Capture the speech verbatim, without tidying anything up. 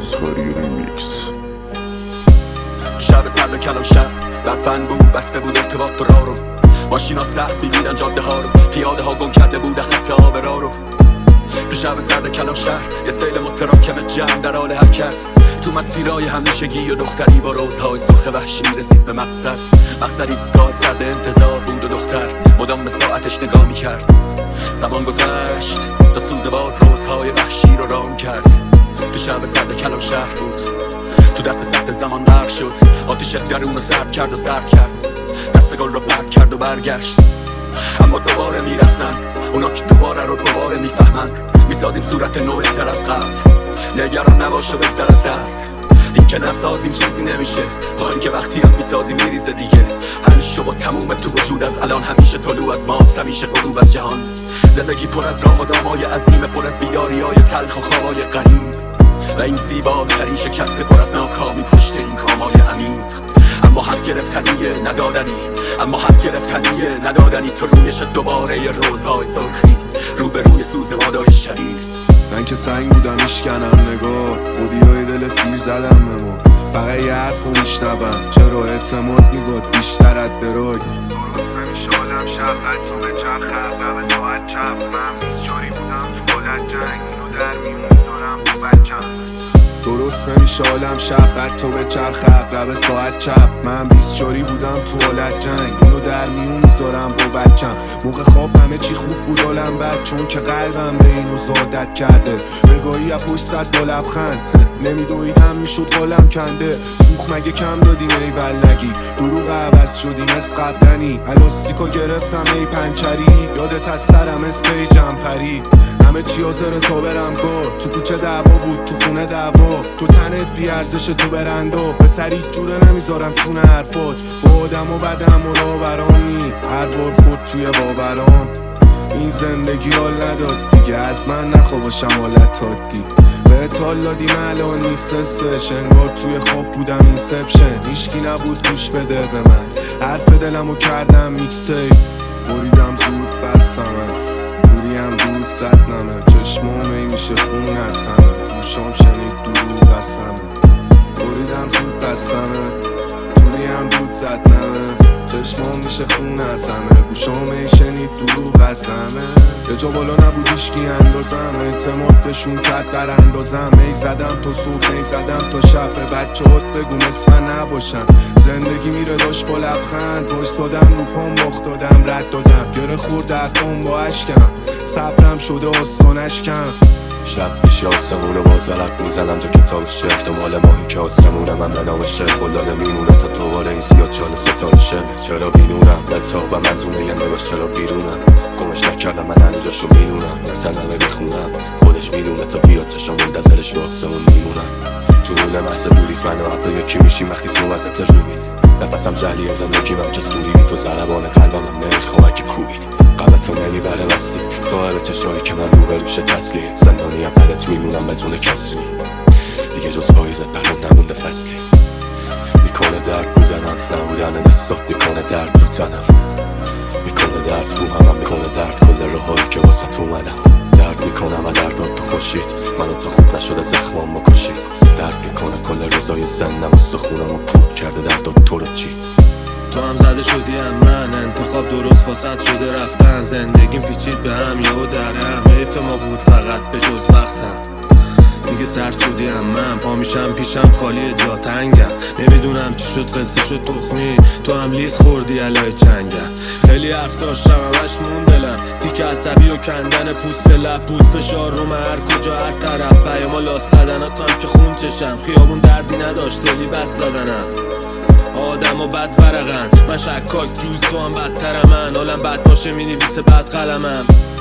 رازخاری ریمیکس. شب سرد کلان شب برفن بود، بسته بود ارتباط تو راه رو. ماشینا سخت میبینن جاده ها رو، پیاده ها گم کرده بودن خط آب راه رو. تو شب سرد کلان شهر یه سیل متراکم جمع در حال حرکت، تو مسیرهای همیشگی و دختری با روزهای سرخ وحشی رسید به مقصد. مقصد ایستگاه سرد انتظار بود و دختر مدام به ساعتش نگاه میکرد. زمان گذشت تا سوز باد روزهای وحشی رو رام کرد. تو شب سرد کلان شهر بود، تو دست سخت زمان غرق شد. آتیش درون رو سرد کرد و سرد کرد، دست گل رو پرد کرد و برگشت. اما دوباره میرسن اونا که دوباره رو دوباره میفهمن. میسازیم صورت نوعی تر از قبل، نگران نباش و بگذر از درد. این که نسازیم چیزی نمیشه، ها این که وقتی هم میسازیم میریزه دیگه. همیشه با تموم تو وجود از الان، همیشه طلوع از ماست، همیشه غروب از جهان. زندگی پر از راه و دامای عظیم، پر از بیداری های تلخ و خوابای غریب. و این زیباترین شکست پر از ناکامی پشت این کامای عمیق. اما هم گرفتنیه ندادنی، اما هم گرفتنیه ندادنی. تو رویش دوباره ی روزهای سرخی، روبروی سوز بادای شدید. من که سنگ بودم میشکنم نگاه، خودیای دل سیر زدم به ما. فقط یه حرف رو میشنبم، چرا اعتماد میگاد بیشتر از دروگ. درست همیشه آدم شب حتی به چرخ قبل ساعت چپ. من بیسجاری بودم تو بلد جنگ، اینو در میون میذارم تو بچم. درست نمیشه عالم شب بعد تو به چرخ اقرب ساعت چپ. من بیسجاری بودم تو حالت جنگ، اینو در میون میذارم با بچم. موقع خواب همه چی خوب بود حالم بد، چون که قلبم به اینو زادت کرده. بگاهی از پشت صد با لبخند، نمیدویدم میشد حالم کنده. سوخ مگه کم دادیم ای ولگی، دروغ عوض شدیم از قبلنی. الاستیکو گرفتم ای پنچری، یادت از سرم از پی جمپری. همه چی حاضر تا برم گل، تو کوچه دعوا بود تو خونه دعوا. تو تنت بی ارزش تو برندو، به سری جوره نمیذارم چون حرفات. با آدم و بدم و راورانی، هر بار خود توی باورام. این زندگی حال نداد دیگه، از من نخوا باشم حالت تادی. به تال دادیم الان نیست سش، انگار توی خواب بودم اینسپشن. هیشکی نبود گوش بده به من، حرف دلمو کردم میکستیپ. بریدم زود بستمه، پوریم دود زد نمه. چشمام ای میشه خون از همه، گوشام شنید دروغ از همه. بریدم زود بستمه، پوریم دود زد نمه. چشمام میشه خون از همه، گوشام ای شنید دروغ از همه. یه جا بالا نبود ایشکی اندازم، اعتماد بهشون کرد در اندازم. ای زدم تا صبح، ای زدم تا شب، به بچه هات بگو مثل من نباشن. زندگی میره داشت با لبخند، بایستادم رو پام باخت دادم رد دادم. گره خورد حرفام با اشکم، صبرم شده آستانش کم. شب میشه آسمونه باز عرق میزنم تو کتاب شعر. تو مال ما این که آسمونه، من به نام شعر قلاده میمونه تا دوباره این سیاد چال ستان شه. چرا بینونم بتابم منظونه یه نگاش، چرا بیرونم گمش نکردم من هنوزشو میدونم. نتنمه بیخونم خودش میدونه تا بیاد چشم منتظرش به آسمون میمونم. جنون محض بودید من و عبر یکی میشیم وقتی صحبتت روید. نفسم جهلیه زندگیم هم جسوری بی تو ضربان قلبم هم نمیخوام اگه کوبید. غم تو نمیبره وستی، صاحب چشایی که من روبروشه تسلیم. زندانی هم بدت میمونم بدون کسری، دیگه جز پاییزت برام نمونده فصلی. میکنه درد بودنم، نبودن دستات میکنه درد تو تنم. میکنه درد تو همم، میکنه درد کل راهایی که واسه اومدم. درد میکنم از دردات تو خوشید، منو تا خوب نشده زخمام بکشید. درد میکنه کل روزای سندم، استخونم و پود کرده دردات تو رو چی. تو هم زده شدی هم من، انتخاب درست واسط شده رفتن. زندگیم پیچید به هم یهو در هم، حیف ما بود فقط به جز وقتم. دیگه سرد شدی هم من، پا میشم پیشم خالی جا تنگم. نمیدونم چی شد قصه شد تخمی، تو هم لیز خوردی علای جنگم. خیلی حرف داشتم همش مون دلم، تیک عصبی و کندن پوست لب بود. فشار رو هر کجا هر طرف، پیاما لاس زدناتم که خون چشم. خیابون دردی نداشت دلی بد زدنم، آدم و بد ورقن. من شکاک جوز تو هم بدترم، من حالم بد باشه مینویسه بد قلمم.